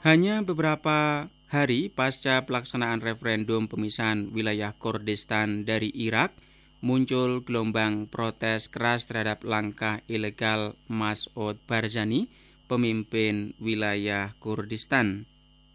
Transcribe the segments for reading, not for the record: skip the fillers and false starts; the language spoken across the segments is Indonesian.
Hanya beberapa hari pasca pelaksanaan referendum pemisahan wilayah Kurdistan dari Irak, muncul gelombang protes keras terhadap langkah ilegal Mas'ud Barzani, pemimpin wilayah Kurdistan.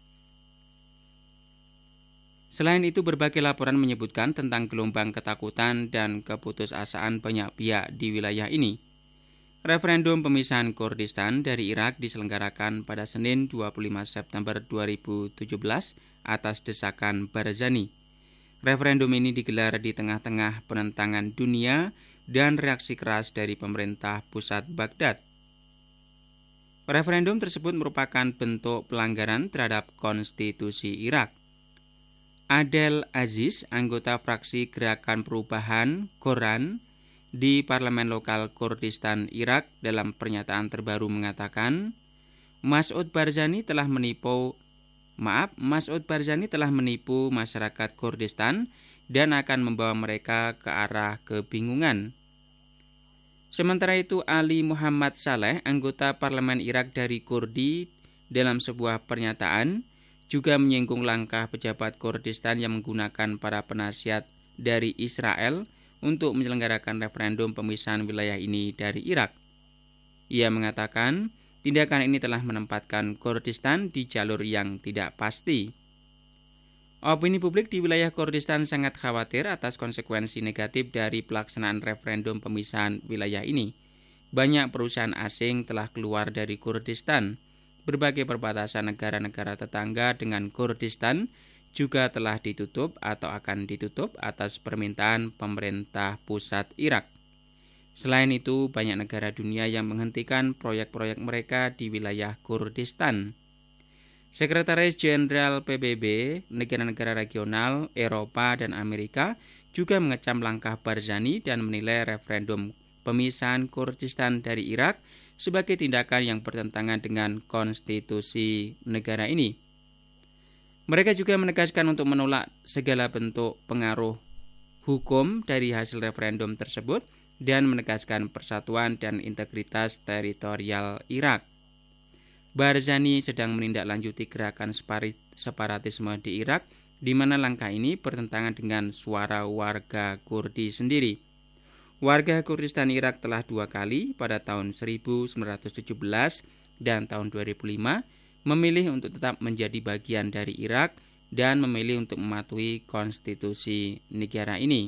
Selain itu, berbagai laporan menyebutkan tentang gelombang ketakutan dan keputusasaan banyak pihak di wilayah ini. Referendum pemisahan Kurdistan dari Irak diselenggarakan pada Senin 25 September 2017 atas desakan Barzani. Referendum ini digelar di tengah-tengah penentangan dunia dan reaksi keras dari pemerintah pusat Baghdad. Referendum tersebut merupakan bentuk pelanggaran terhadap konstitusi Irak. Adel Aziz, anggota fraksi Gerakan Perubahan Quran di Parlemen Lokal Kurdistan Irak, dalam pernyataan terbaru mengatakan, Mas'ud Barzani telah menipu masyarakat Kurdistan dan akan membawa mereka ke arah kebingungan. Sementara itu, Ali Muhammad Saleh, anggota Parlemen Irak dari Kurdi, dalam sebuah pernyataan juga menyinggung langkah pejabat Kurdistan yang menggunakan para penasihat dari Israel untuk menyelenggarakan referendum pemisahan wilayah ini dari Irak. Ia mengatakan, tindakan ini telah menempatkan Kurdistan di jalur yang tidak pasti. Opini publik di wilayah Kurdistan sangat khawatir atas konsekuensi negatif dari pelaksanaan referendum pemisahan wilayah ini. Banyak perusahaan asing telah keluar dari Kurdistan. Berbagai perbatasan negara-negara tetangga dengan Kurdistan juga telah ditutup atau akan ditutup atas permintaan pemerintah pusat Irak. Selain itu, banyak negara dunia yang menghentikan proyek-proyek mereka di wilayah Kurdistan. Sekretaris Jenderal PBB, negara-negara regional, Eropa, dan Amerika juga mengecam langkah Barzani dan menilai referendum pemisahan Kurdistan dari Irak sebagai tindakan yang bertentangan dengan konstitusi negara ini. Mereka juga menegaskan untuk menolak segala bentuk pengaruh hukum dari hasil referendum tersebut dan menegaskan persatuan dan integritas teritorial Irak. Barzani sedang menindaklanjuti gerakan separatisme di Irak, di mana langkah ini bertentangan dengan suara warga Kurdi sendiri. Warga Kurdistan Irak telah 2 kali pada tahun 1917 dan tahun 2005 memilih untuk tetap menjadi bagian dari Irak dan memilih untuk mematuhi konstitusi negara ini.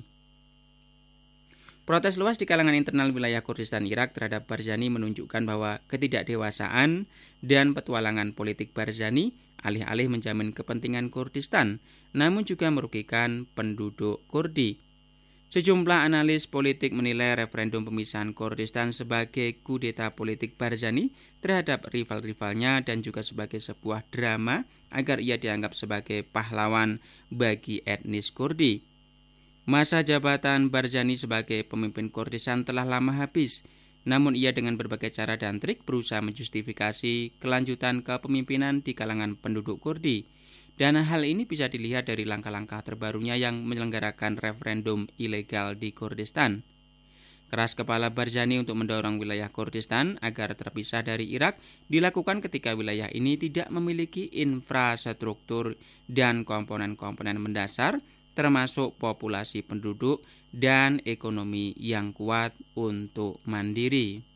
Protes luas di kalangan internal wilayah Kurdistan Irak terhadap Barzani menunjukkan bahwa ketidakdewasaan dan petualangan politik Barzani alih-alih menjamin kepentingan Kurdistan, namun juga merugikan penduduk Kurdi. Sejumlah analis politik menilai referendum pemisahan Kurdistan sebagai kudeta politik Barzani terhadap rival-rivalnya dan juga sebagai sebuah drama agar ia dianggap sebagai pahlawan bagi etnis Kurdi. Masa jabatan Barzani sebagai pemimpin Kurdistan telah lama habis, namun ia dengan berbagai cara dan trik berusaha menjustifikasi kelanjutan kepemimpinan di kalangan penduduk Kurdi. Dan hal ini bisa dilihat dari langkah-langkah terbarunya yang menyelenggarakan referendum ilegal di Kurdistan. Keras kepala Barzani untuk mendorong wilayah Kurdistan agar terpisah dari Irak dilakukan ketika wilayah ini tidak memiliki infrastruktur dan komponen-komponen mendasar, termasuk populasi penduduk dan ekonomi yang kuat untuk mandiri.